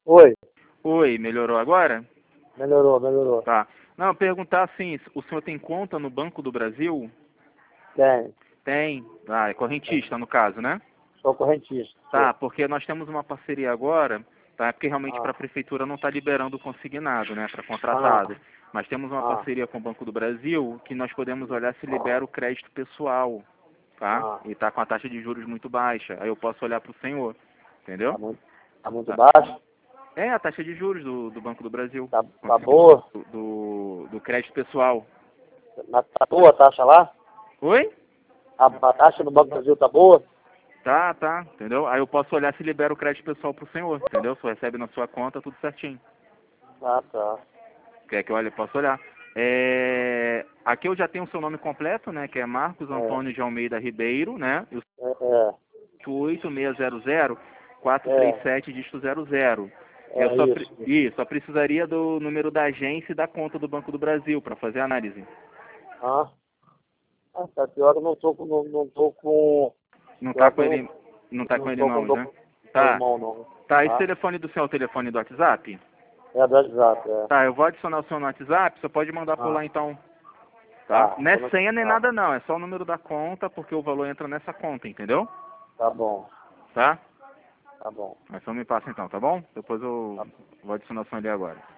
Oi, Oi, melhorou agora? melhorou, melhorou. Tá. Não, perguntar assim, o senhor tem conta no Banco do Brasil? Tem, Tem. Ah, é correntista no caso, né? sou correntista. Tá, Sou. porque nós temos uma parceria agora, tá? Porque realmente para Ah, a prefeitura não está liberando o consignado, né? Para contratado. ah, Mas temos uma ah, parceria com o Banco do Brasil que nós podemos olhar se libera o crédito pessoal, tá? ah. E tá com a taxa de juros muito baixa. Aí eu posso olhar para o senhor, entendeu? Tá muito Tá. baixo? É a taxa de juros do Banco do Brasil. Tá boa? Do crédito pessoal. Tá boa a taxa lá? Oi? A taxa do Banco do Brasil tá boa? Tá, tá, entendeu? Aí eu posso olhar se libera o crédito pessoal pro senhor, entendeu? Se recebe na sua conta, tudo certinho. Ah, tá. Quer que eu olhe? Posso olhar. Aqui eu já tenho o seu nome completo, né? Que é Marcos É, Antônio de Almeida Ribeiro, né? E o é, 8600 é, 437 dígito 00. Eu é isso. só precisaria do número da agência e da conta do Banco do Brasil para fazer a análise. Ah, tá pior que eu não tô com, não tô com, Não tá pior que com eu ele, não tá com não ele tô com não, né? meu Tá. irmão não. Tá, esse Tá? telefone do seu é o telefone do WhatsApp? É do WhatsApp, é. Tá, eu vou adicionar o seu no WhatsApp, você pode mandar por Ah, lá então, tá? tá. Não é senha nem nada não, é só o número da conta, porque o valor entra nessa conta, entendeu? Tá bom, Tá? tá bom. Mas só me passa então, tá bom? Depois eu Tá vou adicionar o seu ali agora.